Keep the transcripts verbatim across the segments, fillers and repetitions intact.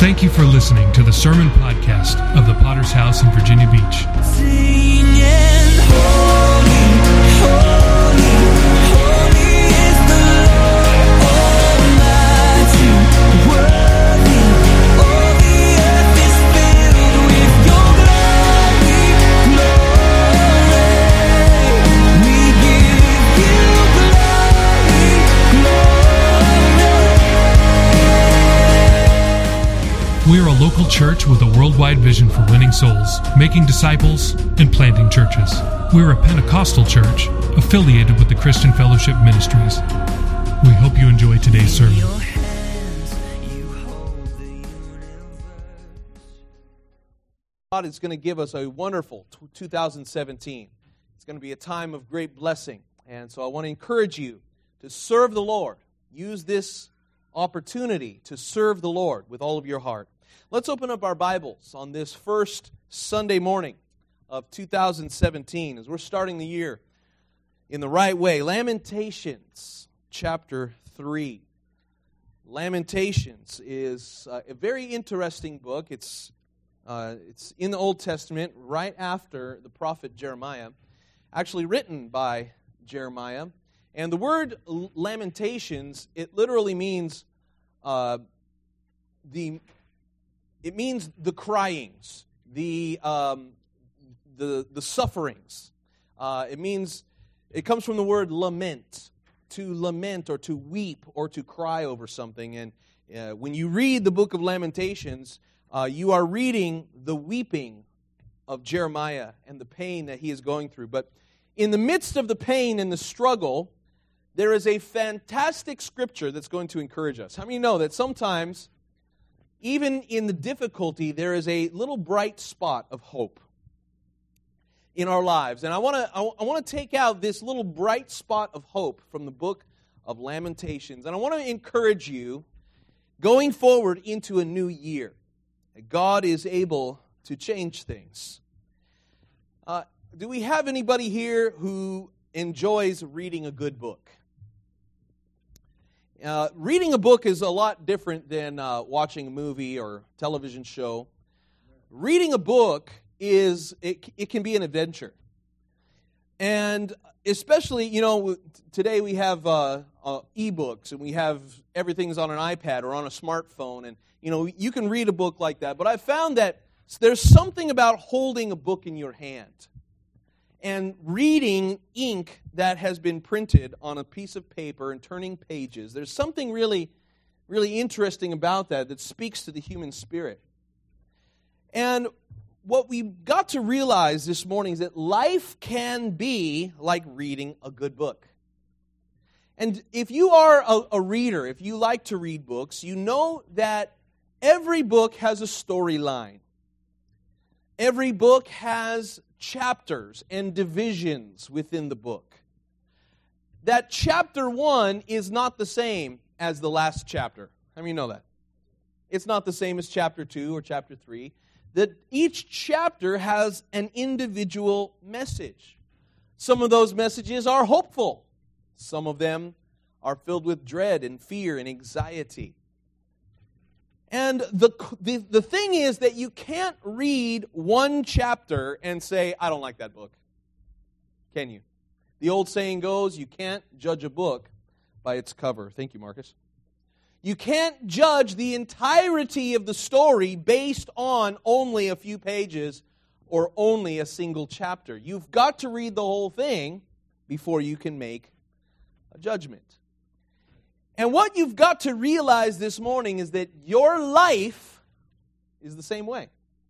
Thank you for listening to the sermon podcast of the Potter's House in Virginia Beach. Singing, holy, holy, holy is the Lord Almighty. Worthy, all the earth is filled with your glory, glory. We give you glory, glory. We are a local church with a worldwide vision for winning souls, making disciples, and planting churches. We're a Pentecostal church affiliated with the Christian Fellowship Ministries. We hope you enjoy today's sermon. Your hands, you hold the universe. God is going to give us a wonderful two thousand seventeen. It's going to be a time of great blessing. And so I want to encourage you to serve the Lord. Use this opportunity to serve the Lord with all of your heart. Let's open up our Bibles on this first Sunday morning of two thousand seventeen as we're starting the year in the right way. Lamentations chapter three. Lamentations is uh, a very interesting book. It's uh, it's in the Old Testament right after the prophet Jeremiah, actually written by Jeremiah. And the word Lamentations, it literally means uh, the it means the cryings, the um, the the sufferings. Uh, it means it comes from the word lament, to lament or to weep or to cry over something. And uh, when you read the book of Lamentations, uh, you are reading the weeping of Jeremiah and the pain that he is going through. But in the midst of the pain and the struggle, there is a fantastic scripture that's going to encourage us. How many know that sometimes, even in the difficulty, there is a little bright spot of hope in our lives? And I want to I want to take out this little bright spot of hope from the book of Lamentations. And I want to encourage you, going forward into a new year, that God is able to change things. Uh, do we have anybody here who enjoys reading a good book? Uh, reading a book is a lot different than uh, watching a movie or television show. Reading a book is, it, it can be an adventure. And especially, you know, today we have uh, uh, e-books and we have everything's on an iPad or on a smartphone. And, you know, you can read a book like that. But I found that there's something about holding a book in your hand and reading ink that has been printed on a piece of paper and turning pages. There's something really, really interesting about that that speaks to the human spirit. And what we've got to realize this morning is that life can be like reading a good book. And if you are a, a reader, if you like to read books, you know that every book has a storyline. Every book has chapters and divisions within the book. That chapter one is not the same as the last chapter. How many know that? It's not the same as chapter two or chapter three. That each chapter has an individual message. Some of those messages are hopeful. Some of them are filled with dread and fear and anxiety. And the, the the thing is that you can't read one chapter and say, I don't like that book. Can you? The old saying goes, you can't judge a book by its cover. Thank you, Marcus. You can't judge the entirety of the story based on only a few pages or only a single chapter. You've got to read the whole thing before you can make a judgment. And what you've got to realize this morning is that your life is the same way.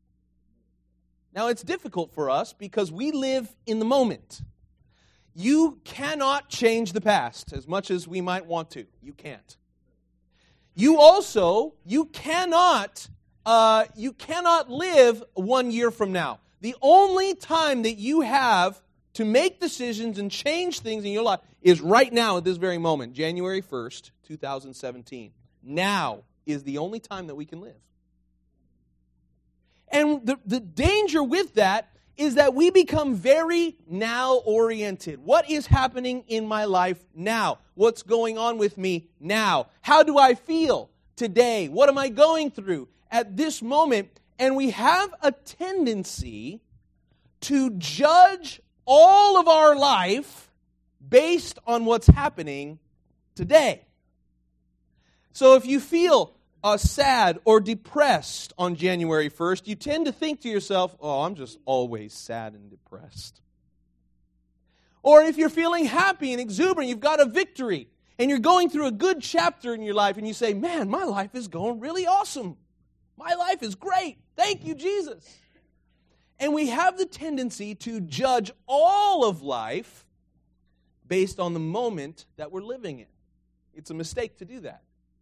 Now, it's difficult for us because we live in the moment. You cannot change the past as much as we might want to. You can't. You also, you cannot, uh, you cannot live one year from now. The only time that you have to make decisions and change things in your life is right now at this very moment, January first, two thousand seventeen. Now is the only time that we can live. And the, the danger with that is that we become very now-oriented. What is happening in my life now? What's going on with me now? How do I feel today? What am I going through? at this moment, and we have a tendency to judge all of our life based on what's happening today. So if you feel uh, sad or depressed on January first, you tend to think to yourself, oh, I'm just always sad and depressed. Or if you're feeling happy and exuberant, you've got a victory, and you're going through a good chapter in your life, and you say, man, my life is going really awesome. My life is great. Thank you, Jesus. And we have the tendency to judge all of life based on the moment that we're living in. It's a mistake to do that.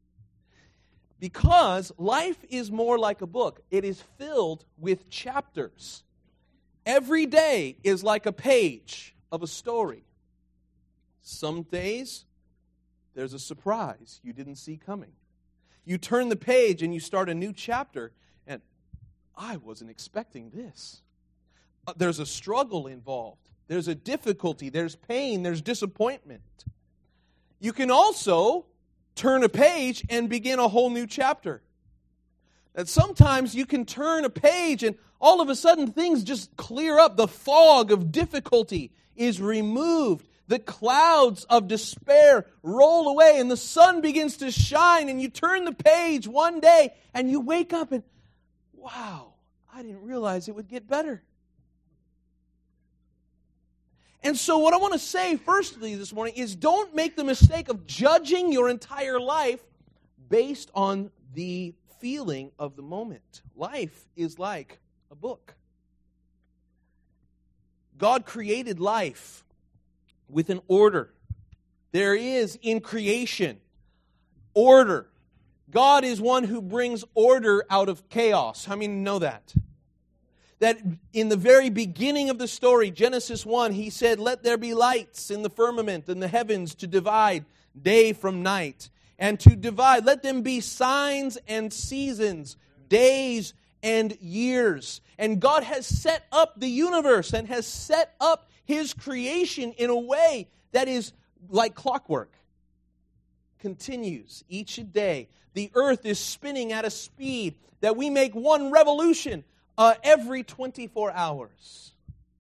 Because life is more like a book. It is filled with chapters. Every day is like a page of a story. Some days, there's a surprise you didn't see coming. You turn the page and you start a new chapter, and I wasn't expecting this. Uh, there's a struggle involved. There's a difficulty. There's pain. There's disappointment. You can also turn a page and begin a whole new chapter. That sometimes you can turn a page and all of a sudden things just clear up. The fog of difficulty is removed. The clouds of despair roll away and the sun begins to shine, and you turn the page one day and you wake up and, wow, I didn't realize it would get better. And so what I want to say firstly this morning is don't make the mistake of judging your entire life based on the feeling of the moment. Life is like a book. God created life with an order. There is in creation order. God is one who brings order out of chaos. How many know that? That in the very beginning of the story, Genesis one, He said, let there be lights in the firmament and the heavens to divide day from night. And to divide, let them be signs and seasons, days and years. And God has set up the universe and has set up His creation in a way that is like clockwork. Continues each day. The earth is spinning at a speed that we make one revolution uh, every twenty-four hours.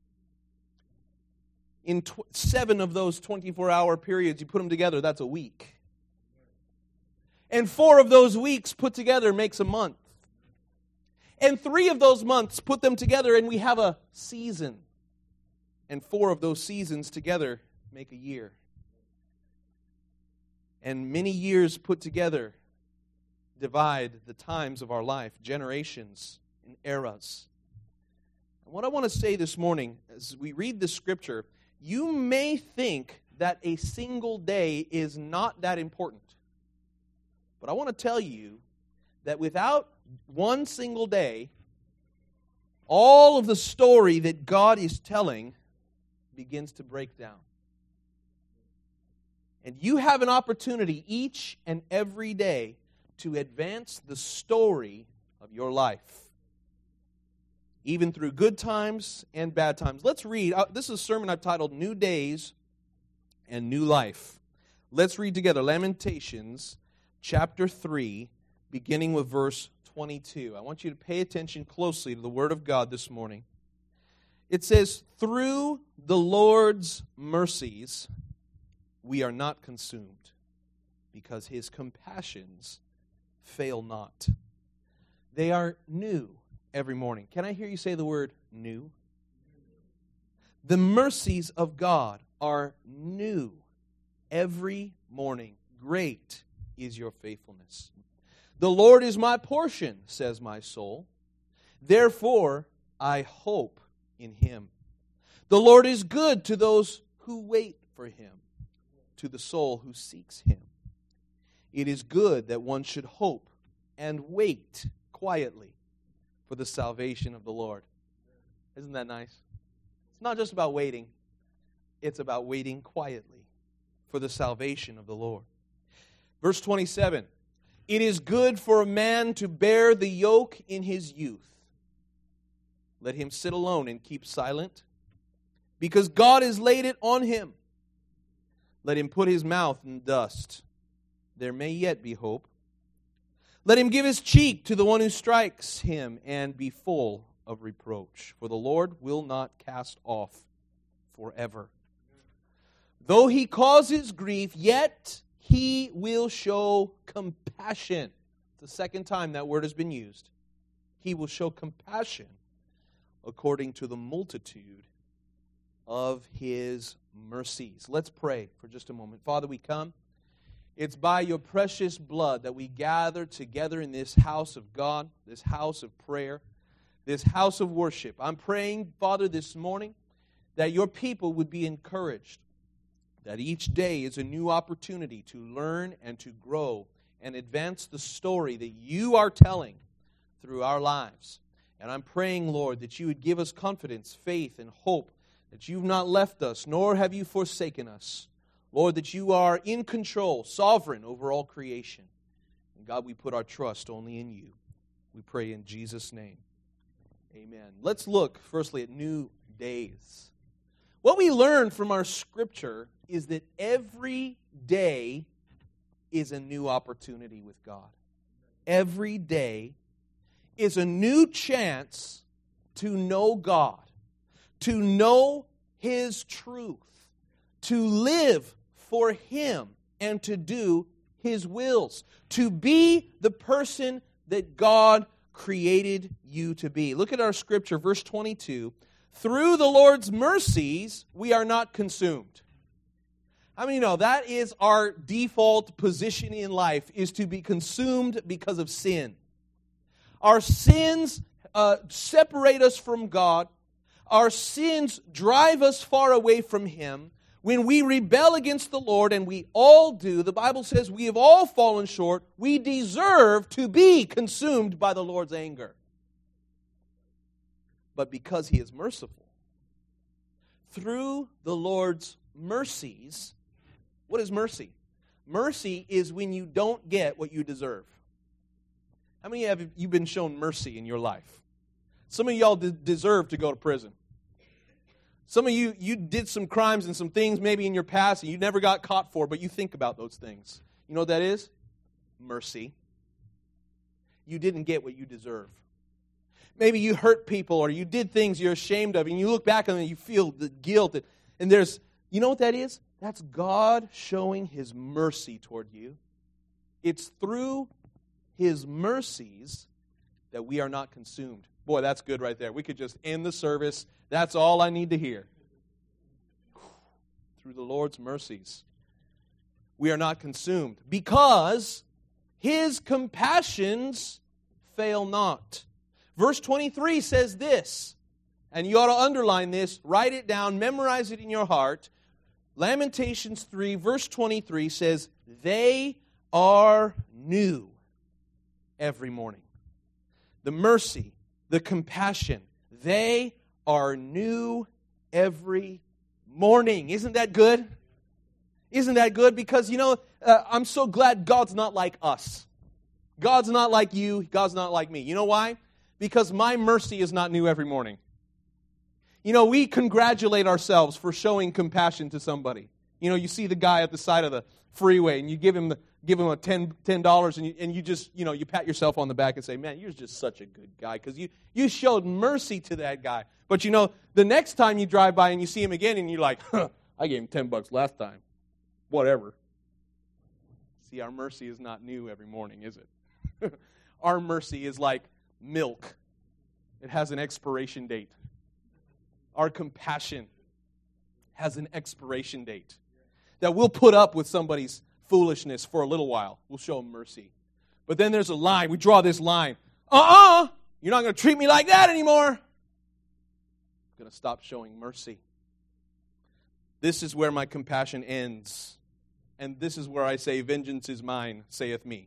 In tw- seven of those twenty-four hour periods, you put them together, that's a week. And four of those weeks put together makes a month. And three of those months put them together and we have a season. And four of those seasons together make a year. And many years put together divide the times of our life, generations and eras. And what I want to say this morning, as we read this scripture, you may think that a single day is not that important. But I want to tell you that without one single day, all of the story that God is telling begins to break down. And you have an opportunity each and every day to advance the story of your life, even through good times and bad times. Let's read. Uh, this is a sermon I've titled New Days and New Life. Let's read together Lamentations chapter three, beginning with verse twenty-two. I want you to pay attention closely to the Word of God this morning. It says, through the Lord's mercies we are not consumed, because His compassions fail not. They are new every morning. Can I hear you say the word new? The mercies of God are new every morning. Great is your faithfulness. The Lord is my portion, says my soul. Therefore, I hope in Him. The Lord is good to those who wait for Him, to the soul who seeks Him. It is good that one should hope and wait quietly for the salvation of the Lord. Isn't that nice? It's not just about waiting. It's about waiting quietly for the salvation of the Lord. Verse twenty-seven, it is good for a man to bear the yoke in his youth. Let him sit alone and keep silent, because God has laid it on him. Let him put his mouth in dust. There may yet be hope. Let him give his cheek to the one who strikes him and be full of reproach. For the Lord will not cast off forever. Though he causes grief, yet he will show compassion. The second time that word has been used. He will show compassion according to the multitude of his mercies. Let's pray for just a moment. Father, we come. It's by your precious blood that we gather together in this house of God, this house of prayer, this house of worship. I'm praying, Father, this morning that your people would be encouraged, that each day is a new opportunity to learn and to grow and advance the story that you are telling through our lives. And I'm praying, Lord, that you would give us confidence, faith, and hope that you've not left us, nor have you forsaken us. Lord, that you are in control, sovereign over all creation. And God, we put our trust only in you. We pray in Jesus' name. Amen. Let's look firstly at new days. What we learn from our scripture is that every day is a new opportunity with God. Every day is a new chance to know God, to know His truth, to live for Him, and to do His wills, to be the person that God created you to be. Look at our scripture, verse twenty-two. Through the Lord's mercies, we are not consumed. I mean, you know, that is our default position in life, is to be consumed because of sin. Our sins uh, separate us from God. Our sins drive us far away from Him. When we rebel against the Lord, and we all do, the Bible says we have all fallen short, we deserve to be consumed by the Lord's anger. But because He is merciful, through the Lord's mercies, what is mercy? Mercy is when you don't get what you deserve. How many have you been shown mercy in your life? Some of y'all de- deserve to go to prison. Some of you, you did some crimes and some things maybe in your past and you never got caught for, but you think about those things. You know what that is? Mercy. You didn't get what you deserve. Maybe you hurt people or you did things you're ashamed of and you look back on them and you feel the guilt. And there's, you know what that is? That's God showing His mercy toward you. It's through His mercies that we are not consumed. Boy, that's good right there. We could just end the service. That's all I need to hear. Through the Lord's mercies, we are not consumed because His compassions fail not. Verse twenty-three says this, and you ought to underline this, write it down, memorize it in your heart. Lamentations three, verse twenty-three says, they are new every morning. The mercy, the compassion, they are new every morning. Isn't that good? Isn't that good? Because, you know, uh, I'm so glad God's not like us. God's not like you. God's not like me. You know why? Because my mercy is not new every morning. You know, we congratulate ourselves for showing compassion to somebody. You know, you see the guy at the side of the freeway and you give him the give him a ten dollars and you, and you just, you know, you pat yourself on the back and say, man, you're just such a good guy because you, you showed mercy to that guy. But, you know, the next time you drive by and you see him again and you're like, huh, I gave him ten bucks last time. Whatever. See, our mercy is not new every morning, is it? Our mercy is like milk. It has an expiration date. Our compassion has an expiration date. That we'll put up with somebody's foolishness for a little while. We'll show them mercy. But then there's a line. We draw this line. Uh-uh! You're not going to treat me like that anymore. I'm going to stop showing mercy. This is where my compassion ends. And this is where I say, vengeance is mine, saith me.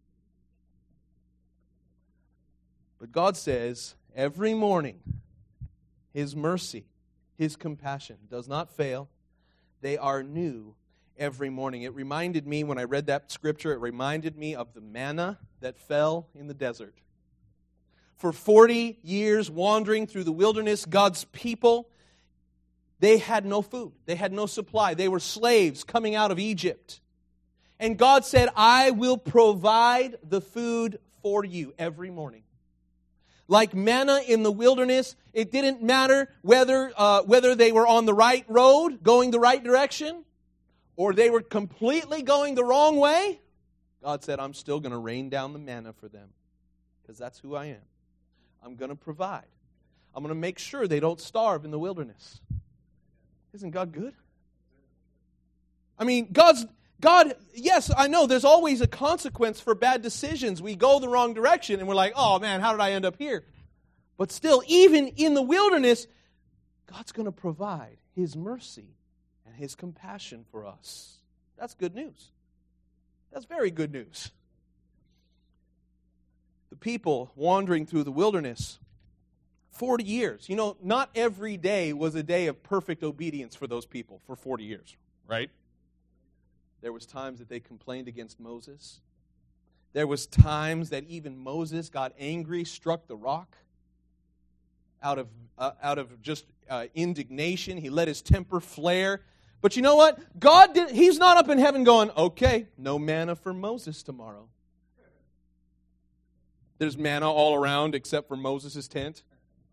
But God says, every morning, His mercy, His compassion does not fail. They are new every morning. It reminded me, when I read that scripture, it reminded me of the manna that fell in the desert. For forty years wandering through the wilderness, God's people, they had no food. They had no supply. They were slaves coming out of Egypt. And God said, I will provide the food for you every morning. Like manna in the wilderness, it didn't matter whether uh, whether they were on the right road, going the right direction, or they were completely going the wrong way. God said, I'm still going to rain down the manna for them because that's who I am. I'm going to provide. I'm going to make sure they don't starve in the wilderness. Isn't God good? I mean, God's God, yes, I know there's always a consequence for bad decisions. We go the wrong direction and we're like, oh man, how did I end up here? But still, even in the wilderness, God's going to provide His mercy and His compassion for us. That's good news. That's very good news. The people wandering through the wilderness, forty years. You know, not every day was a day of perfect obedience for those people for forty years, right? There was times that they complained against Moses. There was times that even Moses got angry, struck the rock out of uh, out of just uh, indignation. He let his temper flare. But you know what? God did. He's not up in heaven going, okay, no manna for Moses tomorrow. There's manna all around except for Moses' tent.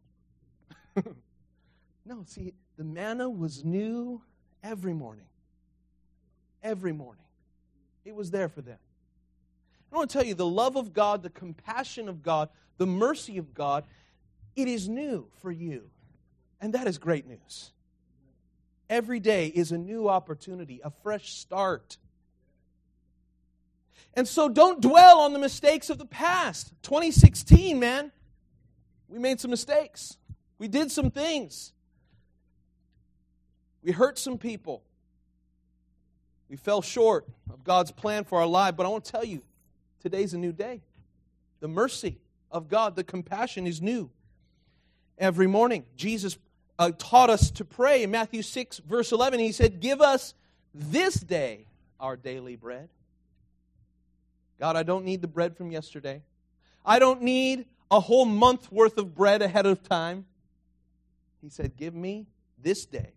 No, see, the manna was new every morning. Every morning. It was there for them. I want to tell you, the love of God, the compassion of God, the mercy of God, it is new for you. And that is great news. Every day is a new opportunity, a fresh start. And so don't dwell on the mistakes of the past. twenty sixteen, man, we made some mistakes. We did some things. We hurt some people. We fell short of God's plan for our life. But I want to tell you, today's a new day. The mercy of God, the compassion is new. Every morning, Jesus uh, taught us to pray. In Matthew six, verse eleven, He said, give us this day our daily bread. God, I don't need the bread from yesterday. I don't need a whole month worth of bread ahead of time. He said, give me this day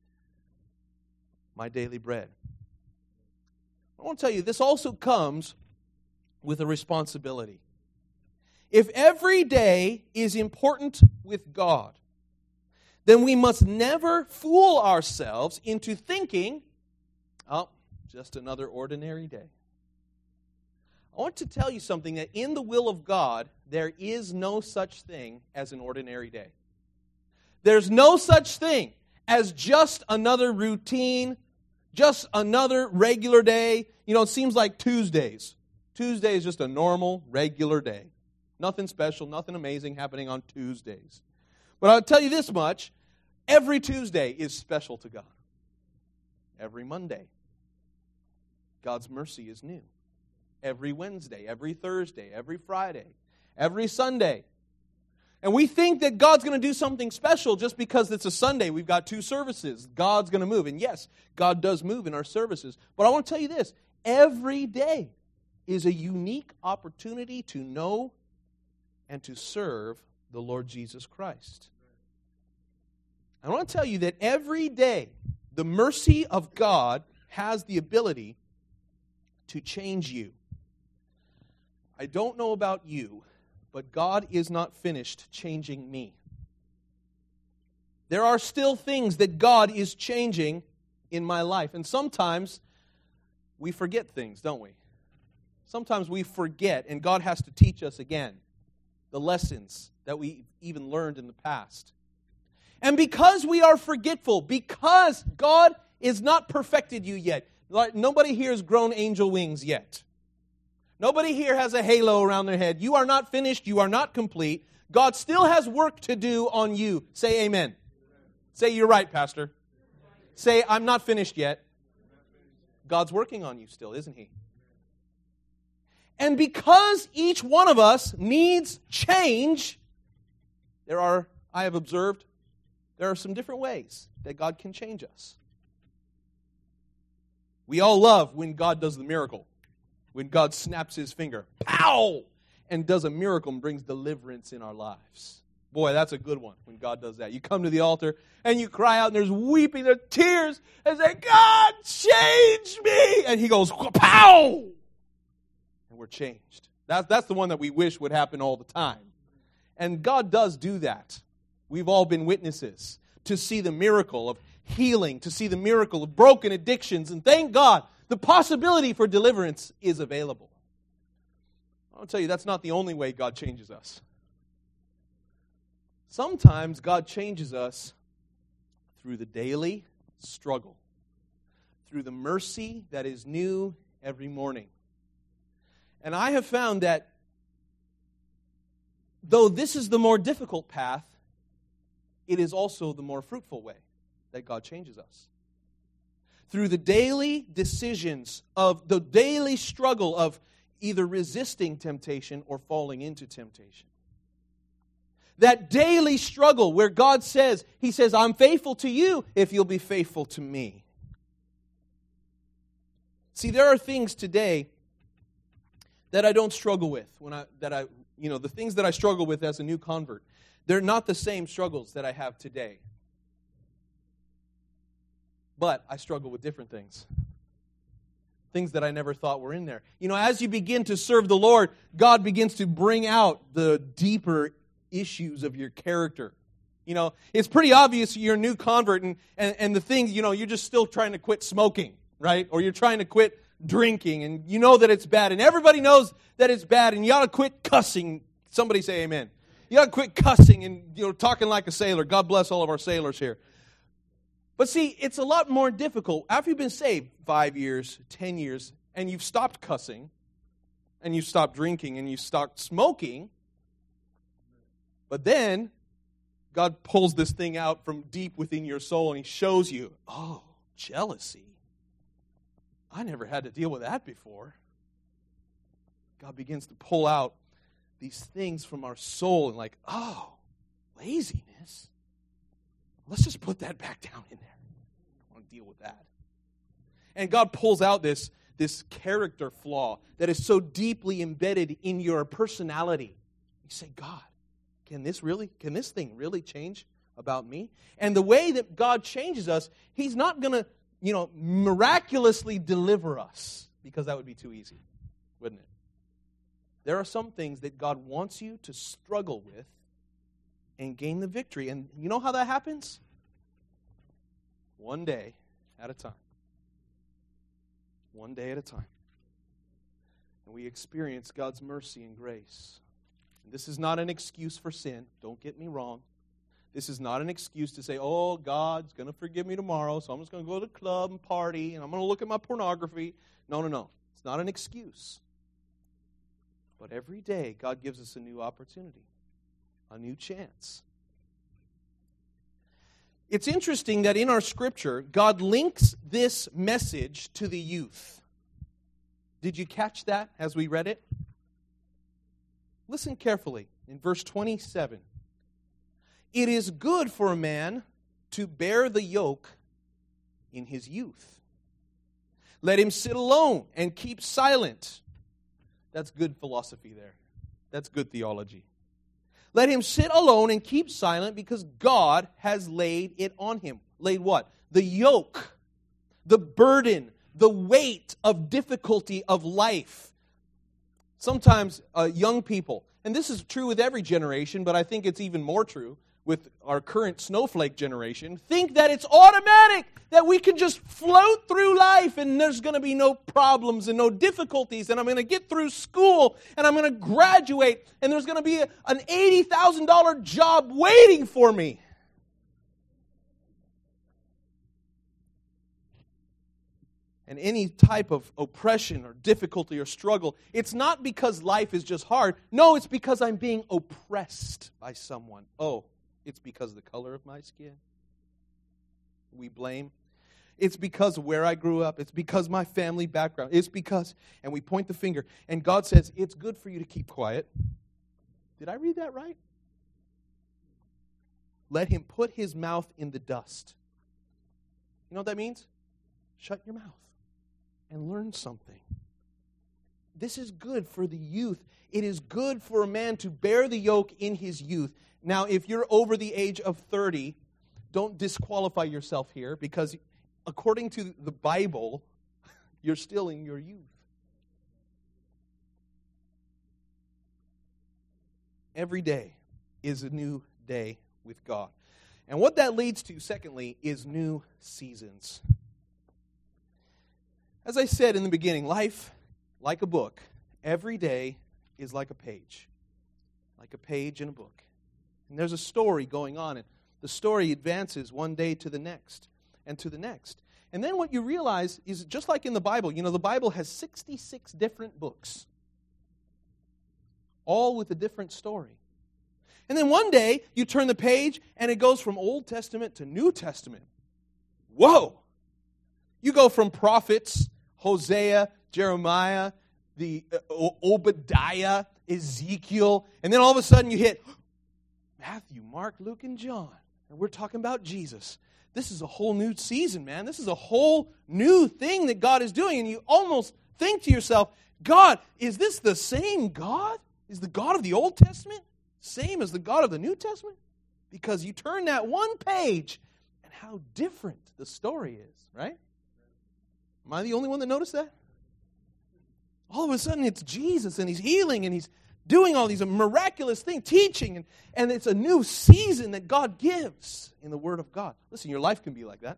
my daily bread. I want to tell you, this also comes with a responsibility. If every day is important with God, then we must never fool ourselves into thinking, oh, just another ordinary day. I want to tell you something, that in the will of God, there is no such thing as an ordinary day. There's no such thing as just another routine, just another regular day. You know, it seems like Tuesdays. Tuesday is just a normal, regular day. Nothing special, nothing amazing happening on Tuesdays. But I'll tell you this much, every Tuesday is special to God. Every Monday, God's mercy is new. Every Wednesday, every Thursday, every Friday, every Sunday. And we think that God's going to do something special just because it's a Sunday. We've got two services. God's going to move. And yes, God does move in our services. But I want to tell you this. Every day is a unique opportunity to know and to serve the Lord Jesus Christ. I want to tell you that every day, the mercy of God has the ability to change you. I don't know about you, but God is not finished changing me. There are still things that God is changing in my life. And sometimes we forget things, don't we? Sometimes we forget, and God has to teach us again the lessons that we even learned in the past. And because we are forgetful, because God is not perfected you yet, nobody here has grown angel wings yet. Nobody here has a halo around their head. You are not finished. You are not complete. God still has work to do on you. Say amen. Amen. Say, you're right, Pastor. Say, I'm not finished yet. God's working on you still, isn't He? And because each one of us needs change, there are, I have observed, there are some different ways that God can change us. We all love when God does the miracle. When God snaps His finger, pow, and does a miracle and brings deliverance in our lives. Boy, that's a good one when God does that. You come to the altar and you cry out and there's weeping, there's tears, and say, God, change me. And he goes, pow! And we're changed. That's, that's the one that we wish would happen all the time. And God does do that. We've all been witnesses to see the miracle of healing, to see the miracle of broken addictions. And thank God, the possibility for deliverance is available. I'll tell you, that's not the only way God changes us. Sometimes God changes us through the daily struggle, through the mercy that is new every morning. And I have found that though this is the more difficult path, it is also the more fruitful way that God changes us. Through the daily decisions of the daily struggle of either resisting temptation or falling into temptation. That daily struggle where God says, He says, I'm faithful to you if you'll be faithful to me. See, there are things today that I don't struggle with. When I that I you know, the things that I struggle with as a new convert, they're not the same struggles that I have today. But I struggle with different things. Things that I never thought were in there. You know, as you begin to serve the Lord, God begins to bring out the deeper issues of your character. You know, it's pretty obvious you're a new convert, and, and, and the thing, you know, you're just still trying to quit smoking, right? Or you're trying to quit drinking, and you know that it's bad, and everybody knows that it's bad, and you ought to quit cussing. Somebody say amen. You ought to quit cussing and, you know, talking like a sailor. God bless all of our sailors here. But see, it's a lot more difficult. After you've been saved five years, ten years, and you've stopped cussing, and you've stopped drinking, and you've stopped smoking, but then God pulls this thing out from deep within your soul, and He shows you, oh, jealousy. I never had to deal with that before. God begins to pull out these things from our soul, and like, oh, laziness. Let's just put that back down in there. I don't want to deal with that. And God pulls out this, this character flaw that is so deeply embedded in your personality. You say, God, can this really, can this thing really change about me? And the way that God changes us, He's not going to, you know, miraculously deliver us, because that would be too easy, wouldn't it? There are some things that God wants you to struggle with and gain the victory. And you know how that happens? One day at a time. One day at a time. And we experience God's mercy and grace. And this is not an excuse for sin. Don't get me wrong. This is not an excuse to say, oh, God's going to forgive me tomorrow, so I'm just going to go to the club and party, and I'm going to look at my pornography. No, no, no. It's not an excuse. But every day, God gives us a new opportunity, a new chance. It's interesting that in our Scripture, God links this message to the youth. Did you catch that as we read it? Listen carefully in verse twenty-seven. It is good for a man to bear the yoke in his youth. Let him sit alone and keep silent. That's good philosophy there. That's good theology. Let him sit alone and keep silent because God has laid it on him. Laid what? The yoke, the burden, the weight of difficulty of life. Sometimes uh, young people, and this is true with every generation, but I think it's even more true with our current snowflake generation, think that it's automatic, that we can just float through life and there's going to be no problems and no difficulties, and I'm going to get through school and I'm going to graduate and there's going to be a, an eighty thousand dollars job waiting for me. And any type of oppression or difficulty or struggle, it's not because life is just hard. No, it's because I'm being oppressed by someone. Oh, it's because of the color of my skin. We blame. It's because of where I grew up. It's because my family background. It's because, and we point the finger. And God says, it's good for you to keep quiet. Did I read that right? Let him put his mouth in the dust. You know what that means? Shut your mouth and learn something. this is good for the youth. It is good for a man to bear the yoke in his youth. Now, if you're over the age of thirty, don't disqualify yourself here, because according to the Bible, you're still in your youth. Every day is a new day with God. And what that leads to, secondly, is new seasons. As I said in the beginning, life, like a book, every day is like a page. Like a page in a book. And there's a story going on, and the story advances one day to the next, and to the next. And then what you realize is, just like in the Bible, you know, the Bible has sixty-six different books, all with a different story. And then one day, you turn the page, and it goes from Old Testament to New Testament. Whoa! You go from prophets, Hosea, Jeremiah, the uh, Obadiah, Ezekiel, and then all of a sudden you hit Matthew, Mark, Luke, and John. And we're talking about Jesus. This is a whole new season, man. This is a whole new thing that God is doing. And you almost think to yourself, God, is this the same God? Is the God of the Old Testament same as the God of the New Testament? Because you turn that one page, and how different the story is, right? Am I the only one that noticed that? All of a sudden it's Jesus, and He's healing, and He's doing all these miraculous things, teaching, and, and it's a new season that God gives in the Word of God. Listen, your life can be like that.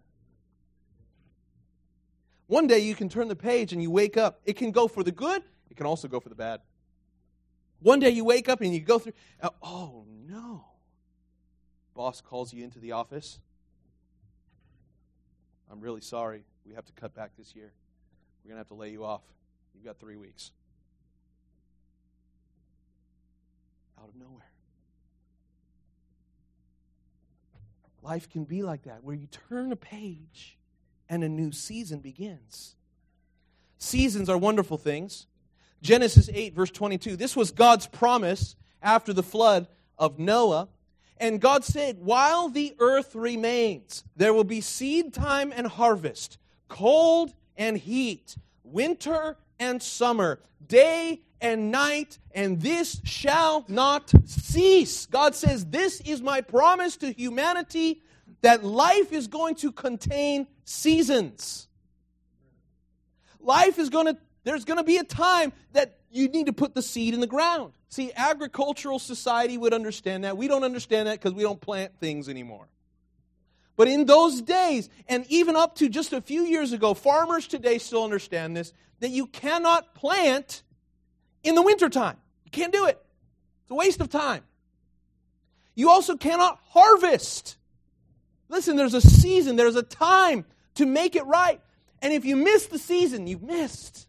One day you can turn the page and you wake up. It can go for the good. It can also go for the bad. One day you wake up and you go through, oh no. Boss calls you into the office. I'm really sorry. We have to cut back this year. We're going to have to lay you off. You've got three weeks. Out of nowhere. Life can be like that, where you turn a page and a new season begins. Seasons are wonderful things. Genesis eight, verse twenty-two. This was God's promise after the flood of Noah. And God said, while the earth remains, there will be seed time and harvest, cold and heat, winter and summer, day and night, and this shall not cease. God says, this is my promise to humanity, that life is going to contain seasons. Life is going to, there's going to be a time that you need to put the seed in the ground. See, agricultural society would understand that. We don't understand that because we don't plant things anymore. But in those days, and even up to just a few years ago, farmers today still understand this, that you cannot plant in the wintertime. You can't do it. It's a waste of time. You also cannot harvest. Listen, there's a season, there's a time to make it right. And if you miss the season, you've missed.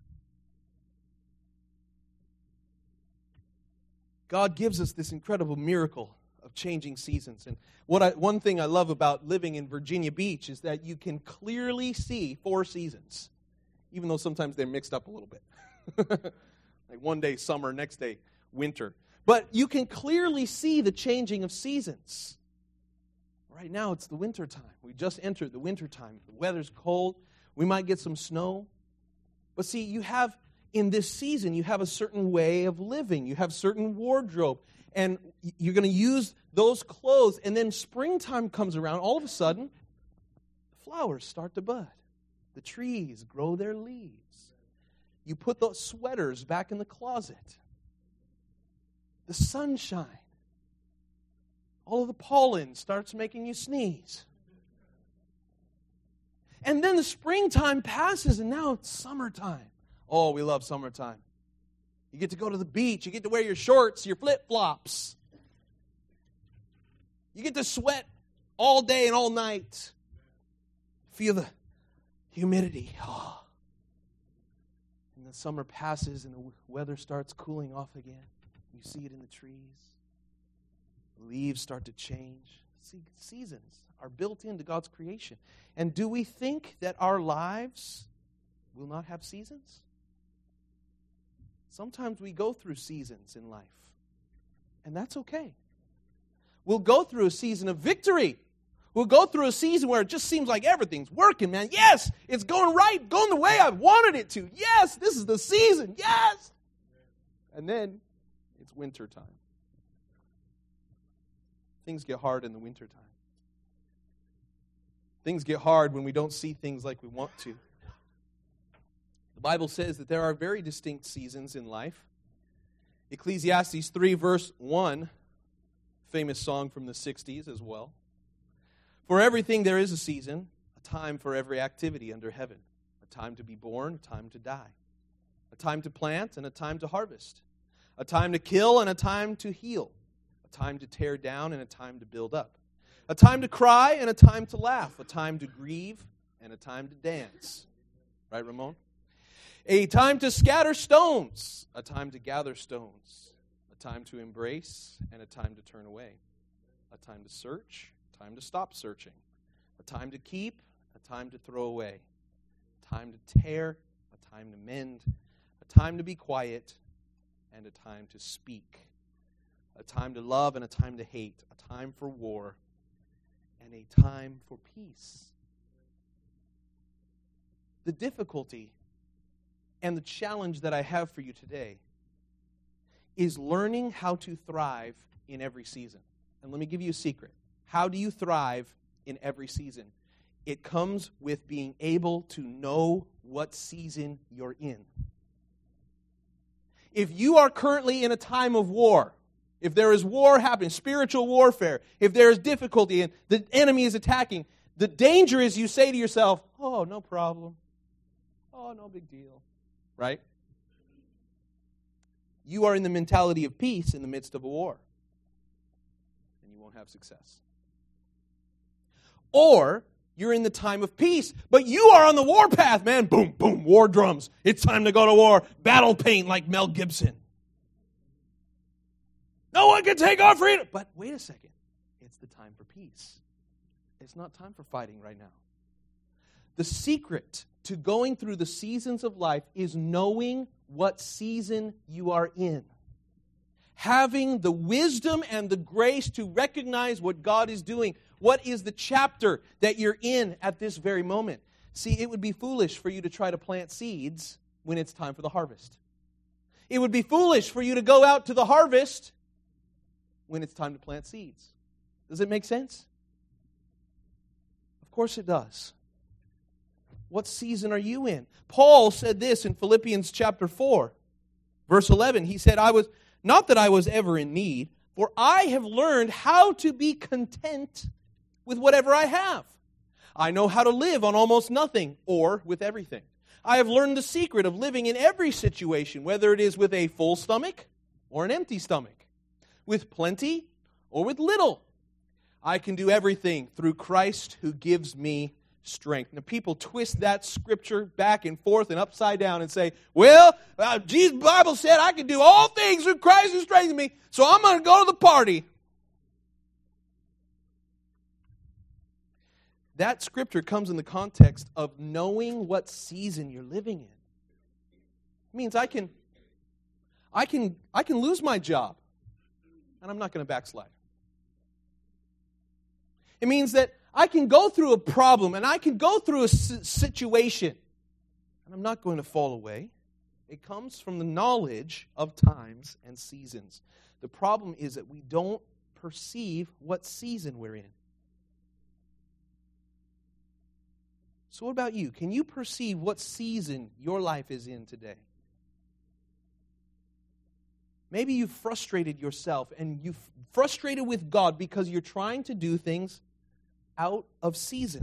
God gives us this incredible miracle of changing seasons. And what I, one thing I love about living in Virginia Beach is that you can clearly see four seasons, even though sometimes they're mixed up a little bit. Like one day summer, next day winter. But you can clearly see the changing of seasons. Right now it's the winter time. We just entered the winter time. The weather's cold. We might get some snow. But see, you have, in this season, you have a certain way of living. You have certain wardrobe. And you're going to use those clothes. And then springtime comes around. All of a sudden, the flowers start to bud. The trees grow their leaves. You put those sweaters back in the closet. The sunshine. All of the pollen starts making you sneeze. And then the springtime passes and now it's summertime. Oh, we love summertime. You get to go to the beach. You get to wear your shorts, your flip-flops. You get to sweat all day and all night. Feel the humidity. Oh. And the summer passes and the weather starts cooling off again. You see it in the trees. The leaves start to change. See, seasons are built into God's creation. And do we think that our lives will not have seasons? Sometimes we go through seasons in life. And that's okay. We'll go through a season of victory. We'll go through a season where it just seems like everything's working, man. Yes, it's going right, going the way I wanted it to. Yes, this is the season. Yes. And then it's winter time. Things get hard in the winter time. Things get hard when we don't see things like we want to. The Bible says that there are very distinct seasons in life. Ecclesiastes three, verse one, famous song from the sixties as well. For everything there is a season, a time for every activity under heaven, a time to be born, a time to die, a time to plant and a time to harvest, a time to kill and a time to heal, a time to tear down and a time to build up, a time to cry and a time to laugh, a time to grieve and a time to dance. Right, Ramon? A time to scatter stones, a time to gather stones, a time to embrace and a time to turn away, a time to search, a time to stop searching, a time to keep, a time to throw away, a time to tear, a time to mend, a time to be quiet, and a time to speak, a time to love and a time to hate, a time for war, and a time for peace. The difficulty and the challenge that I have for you today is learning how to thrive in every season. And let me give you a secret. How do you thrive in every season? It comes with being able to know what season you're in. If you are currently in a time of war, if there is war happening, spiritual warfare, if there is difficulty and the enemy is attacking, the danger is you say to yourself, oh, no problem. Oh, no big deal. Right? You are in the mentality of peace in the midst of a war. And you won't have success. Or you're in the time of peace, but you are on the war path, man. Boom, boom, war drums. It's time to go to war. Battle pain like Mel Gibson. No one can take our freedom. But wait a second. It's the time for peace. It's not time for fighting right now. The secret to going through the seasons of life is knowing what season you are in. Having the wisdom and the grace to recognize what God is doing. What is the chapter that you're in at this very moment? See, it would be foolish for you to try to plant seeds when it's time for the harvest. It would be foolish for you to go out to the harvest when it's time to plant seeds. Does it make sense? Of course it does. What season are you in? Paul said this in Philippians chapter four, verse eleven. He said, I was not that I was ever in need, for I have learned how to be content with whatever I have. I know how to live on almost nothing or with everything. I have learned the secret of living in every situation, whether it is with a full stomach or an empty stomach, with plenty or with little. I can do everything through Christ who gives me strength. Now, people twist that scripture back and forth and upside down and say, well, uh, Jesus' Bible said I can do all things through Christ who strengthens me, so I'm going to go to the party. That scripture comes in the context of knowing what season you're living in. It means I can, I can, I can lose my job, and I'm not going to backslide. It means that I can go through a problem and I can go through a situation and I'm not going to fall away. It comes from the knowledge of times and seasons. The problem is that we don't perceive what season we're in. So what about you? Can you perceive what season your life is in today? Maybe you've frustrated yourself and you've frustrated with God because you're trying to do things out of season.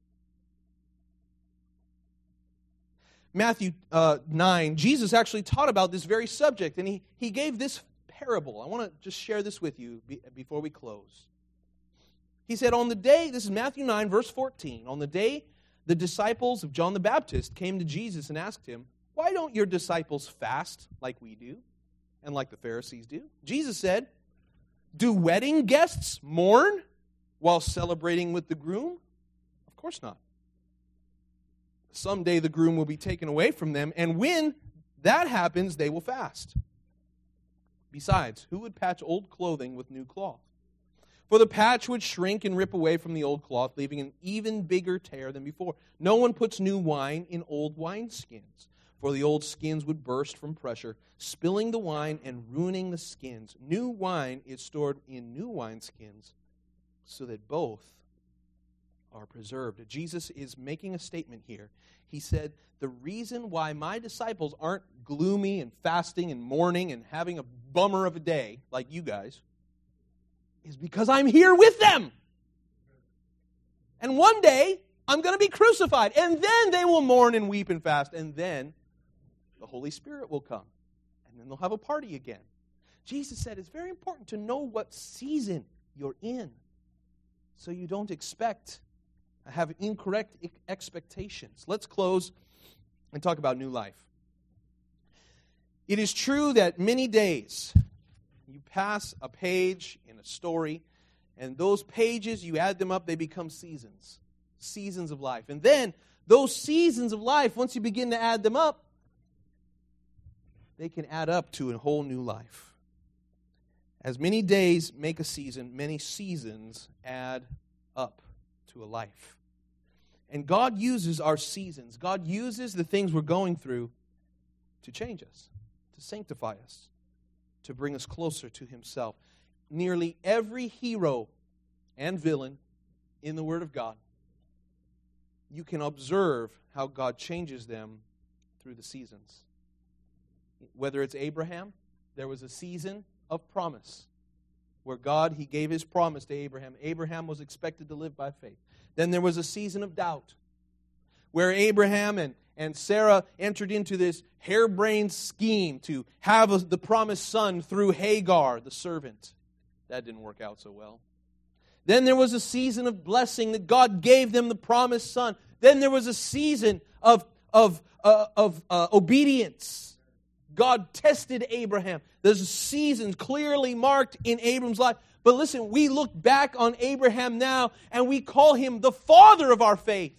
Matthew uh, nine, Jesus actually taught about this very subject, and he, he gave this parable. I want to just share this with you be, before we close. He said, on the day, this is Matthew nine, verse fourteen, on the day the disciples of John the Baptist came to Jesus and asked him, why don't your disciples fast like we do and like the Pharisees do? Jesus said, do wedding guests mourn while celebrating with the groom? Of course not. Someday the groom will be taken away from them, and when that happens, they will fast. Besides, who would patch old clothing with new cloth? For the patch would shrink and rip away from the old cloth, leaving an even bigger tear than before. No one puts new wine in old wineskins, for the old skins would burst from pressure, spilling the wine and ruining the skins. New wine is stored in new wineskins, so that both are preserved. Jesus is making a statement here. He said, the reason why my disciples aren't gloomy and fasting and mourning and having a bummer of a day like you guys is because I'm here with them. And one day, I'm going to be crucified. And then they will mourn and weep and fast. And then the Holy Spirit will come. And then they'll have a party again. Jesus said it's very important to know what season you're in, so you don't expect, have incorrect expectations. Let's close and talk about new life. It is true that many days you pass a page in a story, and those pages, you add them up, they become seasons. Seasons of life. And then, those seasons of life, once you begin to add them up, they can add up to a whole new life. As many days make a season, many seasons add up to a life. And God uses our seasons. God uses the things we're going through to change us, to sanctify us, to bring us closer to Himself. Nearly every hero and villain in the Word of God, you can observe how God changes them through the seasons. Whether it's Abraham, there was a season of promise where God, He gave His promise to Abraham. Abraham was expected to live by faith. Then there was a season of doubt where Abraham and And Sarah entered into this harebrained scheme to have a, the promised son through Hagar, the servant. That didn't work out so well. Then there was a season of blessing that God gave them the promised son. Then there was a season of, of, uh, of uh, obedience. God tested Abraham. There's a season clearly marked in Abram's life. But listen, we look back on Abraham now and we call him the father of our faith.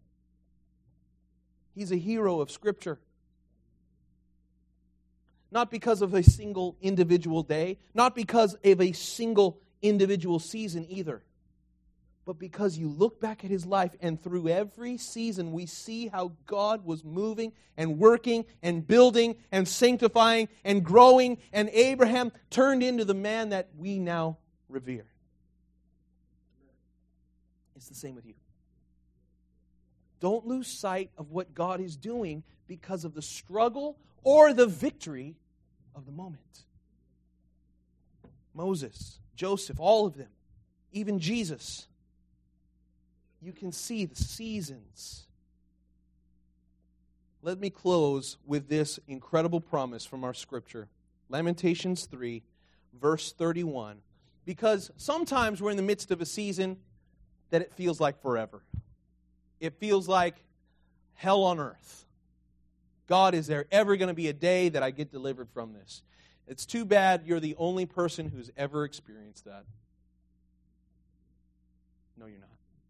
He's a hero of Scripture. Not because of a single individual day, not because of a single individual season either, but because you look back at his life and through every season we see how God was moving and working and building and sanctifying and growing, and Abraham turned into the man that we now revere. It's the same with you. Don't lose sight of what God is doing because of the struggle or the victory of the moment. Moses, Joseph, all of them, even Jesus. You can see the seasons. Let me close with this incredible promise from our Scripture. Lamentations three, verse thirty-one. Because sometimes we're in the midst of a season that it feels like forever. It feels like hell on earth. God, is there ever going to be a day that I get delivered from this? It's too bad you're the only person who's ever experienced that. No, you're not.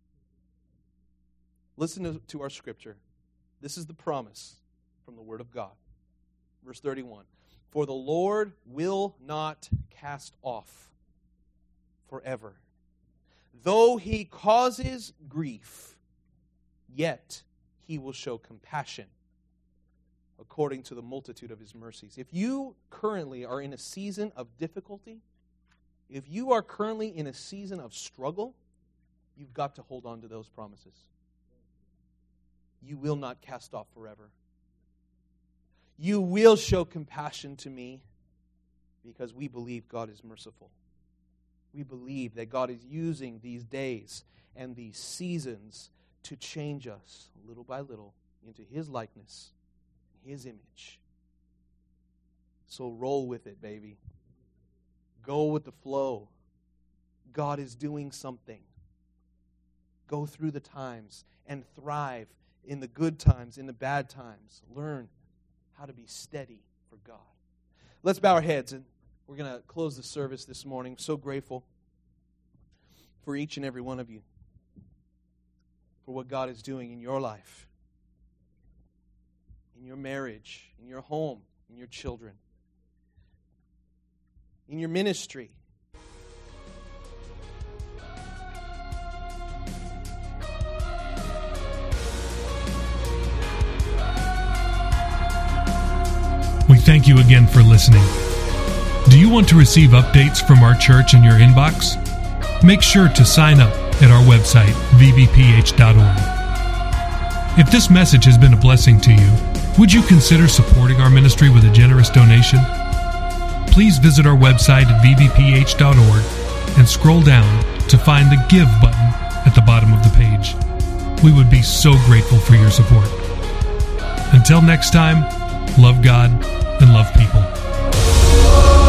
Listen to, to our Scripture. This is the promise from the Word of God. Verse thirty-one. For the Lord will not cast off forever. Though He causes grief, yet He will show compassion according to the multitude of His mercies. If you currently are in a season of difficulty, if you are currently in a season of struggle, you've got to hold on to those promises. You will not cast off forever. You will show compassion to me because we believe God is merciful. We believe that God is using these days and these seasons to change us little by little into His likeness, His image. So roll with it, baby. Go with the flow. God is doing something. Go through the times and thrive in the good times, in the bad times. Learn how to be steady for God. Let's bow our heads, and we're going to close the service this morning. So grateful for each and every one of you, for what God is doing in your life, in your marriage, in your home, in your children, in your ministry. thank you again for listening. Do you want to receive updates from our church in your inbox? Make sure to sign up at our website, v b p h dot org. If this message has been a blessing to you, would you consider supporting our ministry with a generous donation? Please visit our website at v b p h dot org and scroll down to find the Give button at the bottom of the page. We would be so grateful for your support. Until next time, love God and love people.